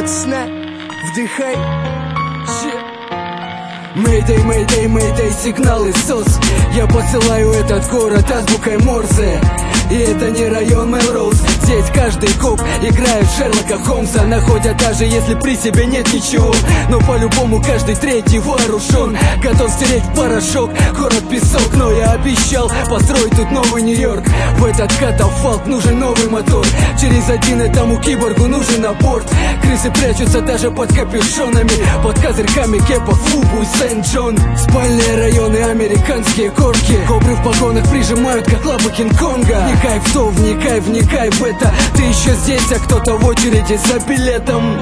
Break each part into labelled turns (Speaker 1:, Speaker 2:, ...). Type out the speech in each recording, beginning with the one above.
Speaker 1: от сна. Вдыхай.
Speaker 2: Мэйдэй, мэйдэй, мэйдэй, сигналы СОС. Я посылаю этот город азбукой Морзе. И это не район Мелроуз. Здесь каждый коп играет Шерлока Холмса. Находят даже если при себе нет ничего. Но по-любому каждый третий вооружен, готов стереть в порошок город песок. Но я обещал построить тут новый Нью-Йорк. В этот катафалк нужен новый мотор. Через один этому киборгу нужен аборт. Крысы прячутся даже под капюшонами, под козырьками кепов Фубу и Сент-Джон. Спальные районы, американские горки. Кобры в погонах прижимают как лапы Кинг-Конга. Не кайф то, вникай, вникай в это. Ты еще здесь, а кто-то в очереди за билетом.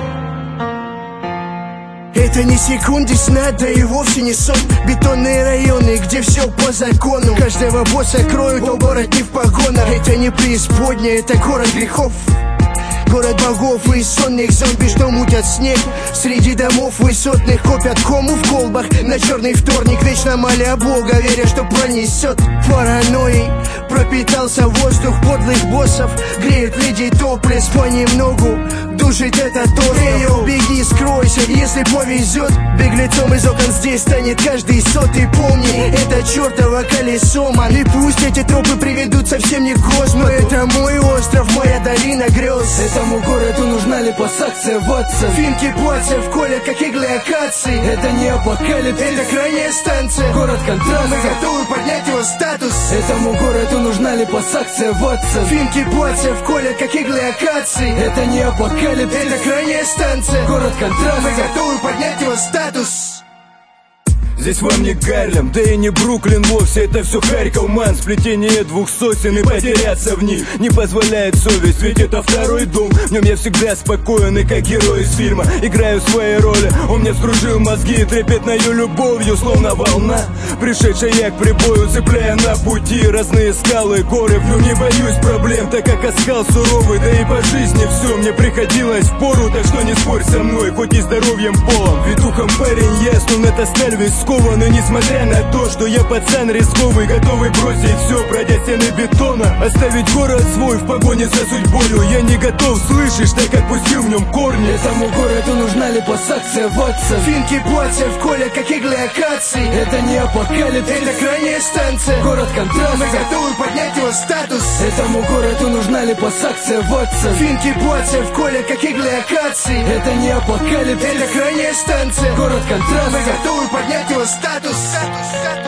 Speaker 1: Это не секунды сна, да и вовсе не сон. Бетонные районы, где все по закону. Каждого босса кроют, но город не в погонах. Это не преисподняя, это город грехов. Город богов и сонных зомби, что мутят снег. Среди домов высотных копят кому в колбах. На черный вторник вечно моля Бога, веря, что пронесет. Паранойей пропитался воздух подлых боссов. Греют людей топлес понемногу, душит этот остров. Эй, беги, скройся, если повезет. Беглецом из окон здесь станет каждый сотый. Помни, это чертово колесо, ман. И пусть эти тропы приведут совсем не к Господу. Это мой остров, моя долина грез.
Speaker 2: Этому городу нужна липосакция, Ватсон.
Speaker 1: Финки пальцев колят, как иглы акации.
Speaker 2: Это не апокалипсис,
Speaker 1: это крайняя станция.
Speaker 2: город контраста.
Speaker 1: Мы готовы поднять его статус.
Speaker 2: Этому городу нужна липосакция, Ватсон.
Speaker 1: Финки пальцев колят, как иглы акации.
Speaker 2: Это не апокалипсис,
Speaker 1: это крайняя станция.
Speaker 2: город контраста.
Speaker 1: Мы готовы поднять его статус.
Speaker 3: Здесь вам не Гарлем, да и не Бруклин вовсе. Это все Харьков, ман, сплетение двух сосен. И потеряться в них не позволяет совесть. Ведь это второй дом, в нем я всегда спокоен. И как герой из фильма играю свои роли. Он мне вскружил мозги трепетною любовью, словно волна, пришедшая к прибою, цепляя на пути разные скалы, горы. В нем не боюсь проблем, так как оскал суровый. Да и по жизни все мне приходилось впору. Так что не спорь со мной, хоть и здоровьем полон. Ведь духом парень ясен, это сталь весь скован. И несмотря на то, что я пацан рисковый, готовый бросить все, пройдя стены бетона, оставить город свой в погоне за судьбою. Я не готов, слышишь, так как пустил в нем корни.
Speaker 2: Этому городу нужна липосакция, Ватсон.
Speaker 1: Финки пальцев колят, как иглы акации.
Speaker 2: Это не апокалипсис,
Speaker 1: это крайняя станция.
Speaker 2: город контраста.
Speaker 1: Мы готовы поднять его статус.
Speaker 2: Этому городу нужна липосакция, Ватсон.
Speaker 1: Финки пальцев колят, как иглы акации.
Speaker 2: Это не апокалипсис,
Speaker 1: это крайняя станция.
Speaker 2: город контраста.
Speaker 1: Мы готовы поднять его статус.